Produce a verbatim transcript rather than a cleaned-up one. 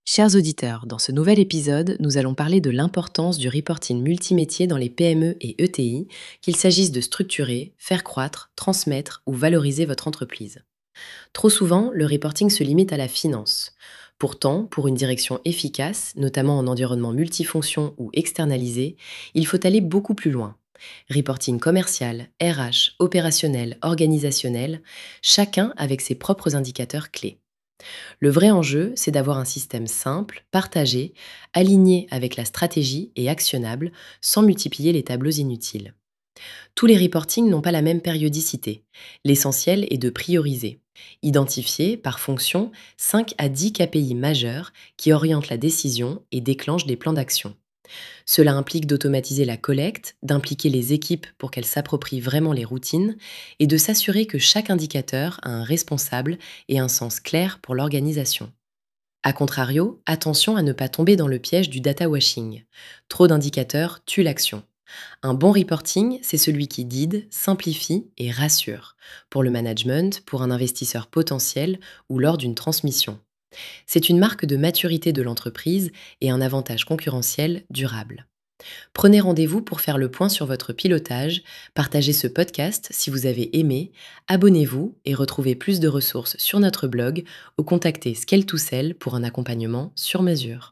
Chers auditeurs, dans ce nouvel épisode, nous allons parler de l'importance du reporting multimétier dans les P M E et E T I, qu'il s'agisse de structurer, faire croître, transmettre ou valoriser votre entreprise. Trop souvent, le reporting se limite à la finance. Pourtant, pour une direction efficace, notamment en environnement multifonction ou externalisé, il faut aller beaucoup plus loin. Reporting commercial, R H, opérationnel, organisationnel, chacun avec ses propres indicateurs clés. Le vrai enjeu, c'est d'avoir un système simple, partagé, aligné avec la stratégie et actionnable, sans multiplier les tableaux inutiles. Tous les reportings n'ont pas la même périodicité. L'essentiel est de prioriser. Identifier, par fonction, cinq à dix K P I majeurs qui orientent la décision et déclenchent des plans d'action. Cela implique d'automatiser la collecte, d'impliquer les équipes pour qu'elles s'approprient vraiment les routines et de s'assurer que chaque indicateur a un responsable et un sens clair pour l'organisation. A contrario, attention à ne pas tomber dans le piège du data washing. Trop d'indicateurs tuent l'action. Un bon reporting, c'est celui qui guide, simplifie et rassure, pour le management, pour un investisseur potentiel ou lors d'une transmission. C'est une marque de maturité de l'entreprise et un avantage concurrentiel durable. Prenez rendez-vous pour faire le point sur votre pilotage, partagez ce podcast si vous avez aimé, abonnez-vous et retrouvez plus de ressources sur notre blog ou contactez Scale to Sell pour un accompagnement sur mesure.